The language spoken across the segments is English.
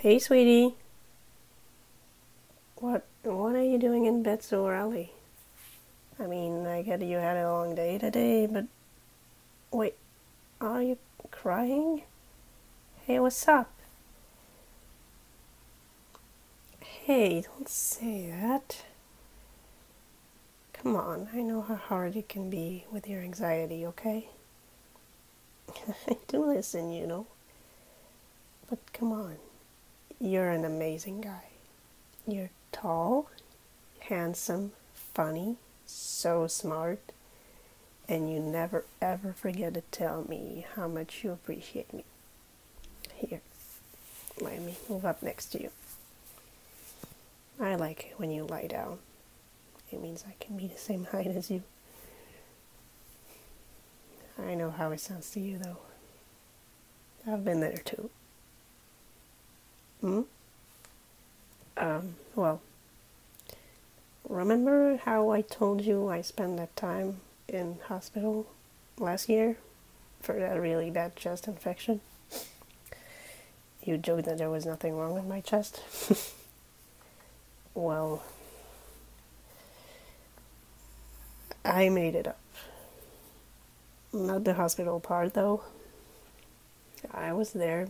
Hey, sweetie. What are you doing in bed so early? I mean, I get you had a long day today, but wait, are you crying? Hey, what's up? Hey, don't say that. Come on, I know how hard it can be with your anxiety, okay? I do listen, you know. But come on, you're an amazing guy. You're tall, handsome, funny, so smart, and you never ever forget to tell me how much you appreciate me. Here, let me move up next to you. I like it when you lie down. It means I can be the same height as you. I know how it sounds to you, though. I've been there too. Hmm? Well, remember how I told you I spent that time in hospital last year for that really bad chest infection? You joked that there was nothing wrong with my chest. Well, I made it up. Not the hospital part, though. I was there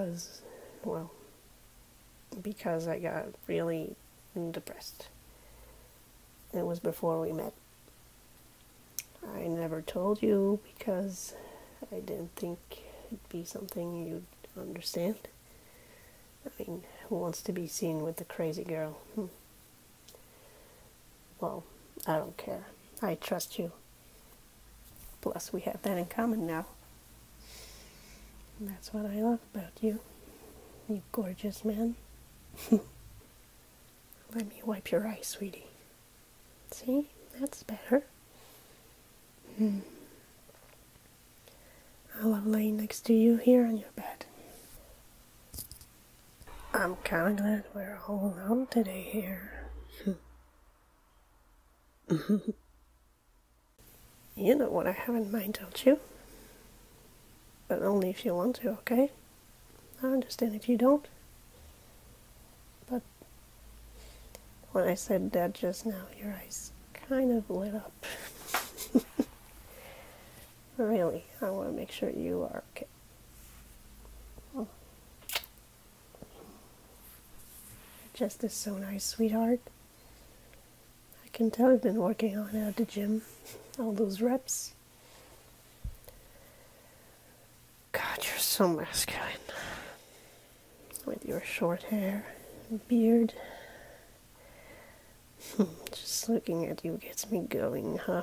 because I got really depressed. It was before we met. I never told you because I didn't think it'd be something you'd understand. I mean, who wants to be seen with the crazy girl? Well, I don't care. I trust you. Plus, we have that in common now. And that's what I love about you. You gorgeous man. Let me wipe your eyes, sweetie. See? That's better. I love laying next to you here on your bed. I'm kind of glad we're all alone today here. You know what I have in mind, don't you? But only if you want to, okay? I understand if you don't. But when I said that just now, your eyes kind of lit up. Really, I want to make sure you are okay. Just is so nice, sweetheart. I can tell you've been working on it at the gym. All those reps. God, you're so masculine. With your short hair and beard. Just looking at you gets me going, huh?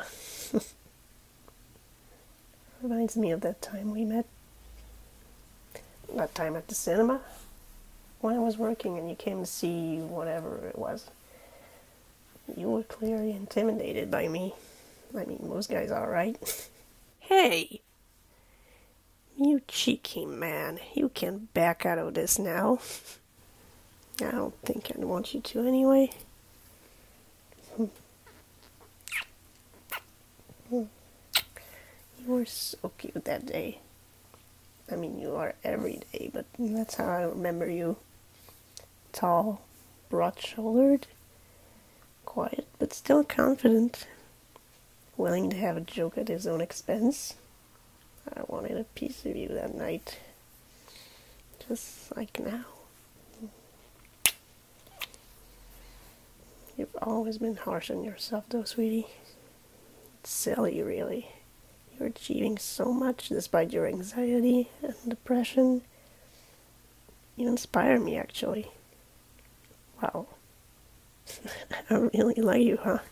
Reminds me of that time we met. That time at the cinema. When I was working and you came to see whatever it was. You were clearly intimidated by me. I mean, most guys are, right? Hey! You cheeky man. You can back out of this now. I don't think I'd want you to anyway. You were so cute that day. I mean, you are every day, but that's how I remember you. Tall, broad-shouldered, quiet, but still confident. Willing to have a joke at his own expense. I wanted a piece of you that night. Just like now. You've always been harsh on yourself, though, sweetie. It's silly, really. You're achieving so much despite your anxiety and depression. You inspire me, actually. Wow. I really like you, huh?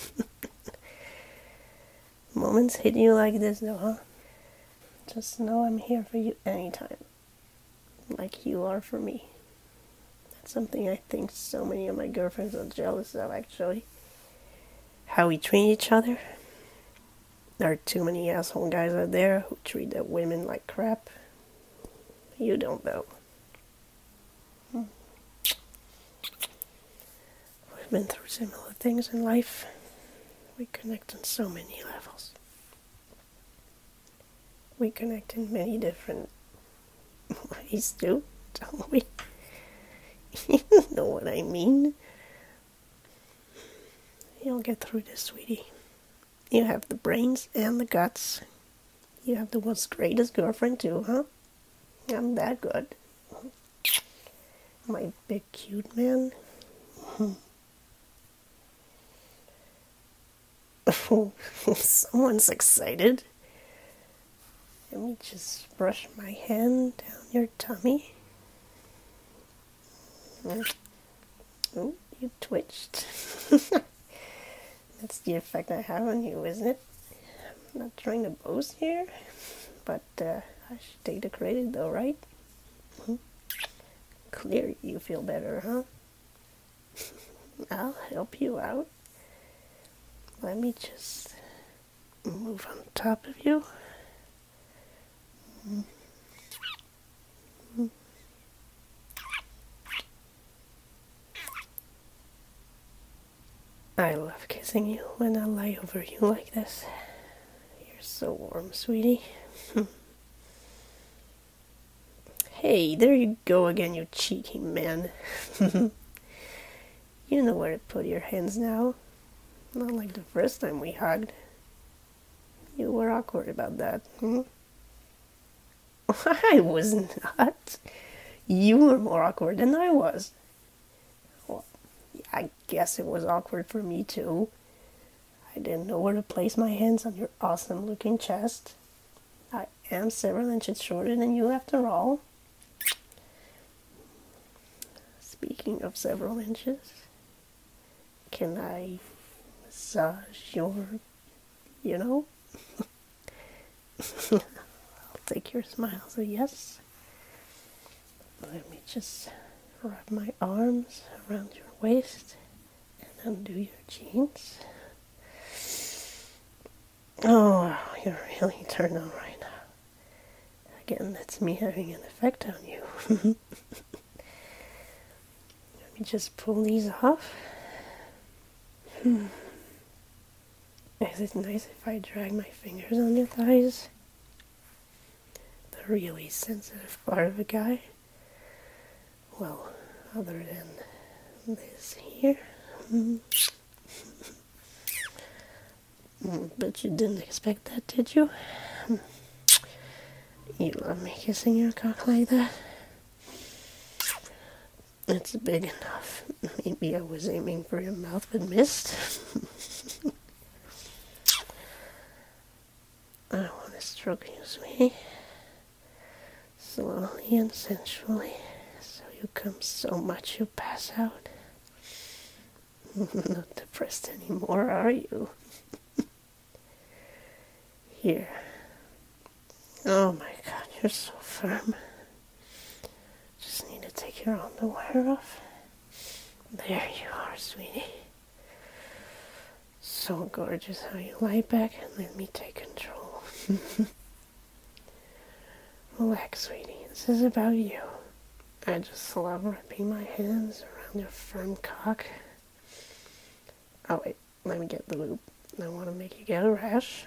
Moments hit you like this, though, huh? Just know I'm here for you anytime. Like you are for me. That's something I think so many of my girlfriends are jealous of, actually. How we treat each other. There are too many asshole guys out there who treat their women like crap. You don't, though. We've been through similar things in life. We connect on so many levels. We connect in many different ways, too, don't we? You know what I mean. You'll get through this, sweetie. You have the brains and the guts. You have the world's greatest girlfriend too, huh? I'm that good. My big cute man. Oh, someone's excited. Let me just brush my hand down your tummy. Oh, you twitched. That's the effect I have on you, isn't it? I'm not trying to boast here, but I should take the credit though, right? Clear you feel better, huh? I'll help you out. Let me just move on top of you. I love kissing you when I lie over you like this. You're so warm, sweetie. Hey, there you go again, you cheeky man. You know where to put your hands now. Not like the first time we hugged. You were awkward about that, hmm? I was not. You were more awkward than I was. Well, I guess it was awkward for me too. I didn't know where to place my hands on your awesome looking chest. I am several inches shorter than you after all. Speaking of several inches, can I massage your, you know? I'll take your smile as a yes. Let me just wrap my arms around your waist and undo your jeans. Oh, wow, you're really turned on right now. Again, that's me having an effect on you. Let me just pull these off. Is it nice if I drag my fingers on your thighs? The really sensitive part of a guy? Well, other than this here. But you didn't expect that, did you? You love me kissing your cock like that? It's big enough. Maybe I was aiming for your mouth but missed. I want to stroke you, sweetie. Slowly and sensually, so you come so much you pass out. Not depressed anymore, are you? Here. Oh my God, you're so firm. Just need to take your underwear off. There you are, sweetie. So gorgeous how you lie back and let me take control. Relax, sweetie. This is about you. I just love wrapping my hands around your firm cock. Oh wait, let me get the lube. I want to make you get a rash.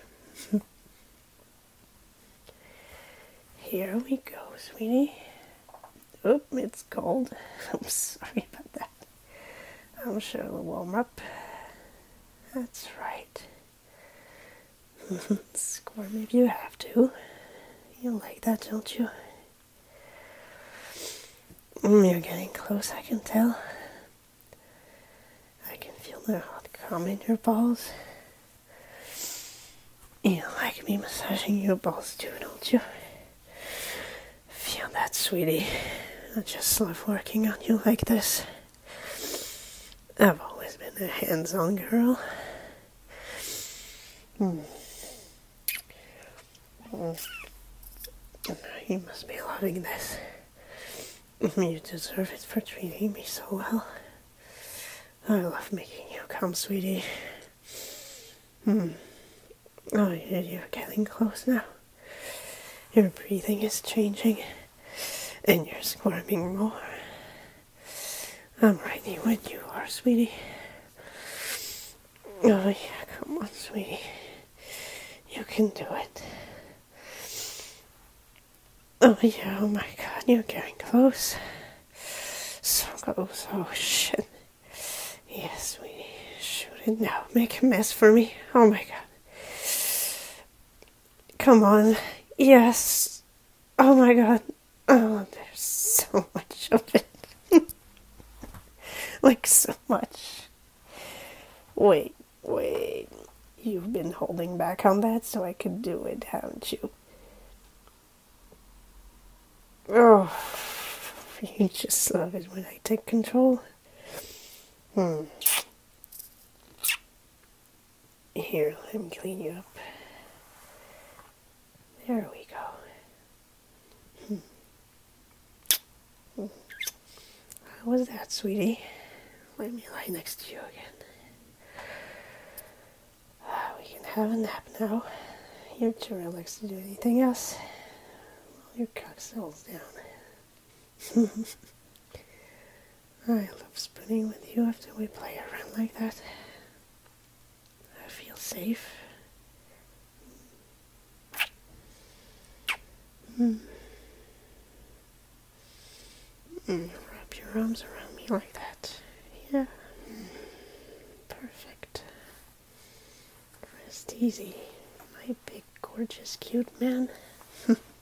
Here we go, sweetie. Oop, it's cold. I'm sorry about that. I'm sure it'll warm up. That's right. Squirm if you have to. You like that, don't you? You're getting close, I can tell. I can feel the hot cum in your balls. You like me massaging your balls too, don't you? Feel that, sweetie. I just love working on you like this. I've always been a hands-on girl. You must be loving this. You deserve it for treating me so well. I love making you come, sweetie. Oh, you're getting close now. Your breathing is changing, and you're squirming more. I'm ready when you are, sweetie. Oh yeah, come on, sweetie. You can do it. Oh yeah, oh my God, you're getting close. So clothes. Oh, shit. Yes, sweetie. Shoot it now. Make a mess for me. Oh, my God. Come on. Yes. Oh, my God. Oh, there's so much of it. Like, so much. Wait. You've been holding back on that so I could do it, haven't you? Oh, you just love it when I take control. Here, let me clean you up. There we go. How was that, sweetie? Let me lie next to you again. We can have a nap now. You're too relaxed to do anything else. Your cock settles down. I love spooning with you after we play around like that. I feel safe. Wrap your arms around me like that. Yeah. Perfect. Rest easy, my big, gorgeous, cute man.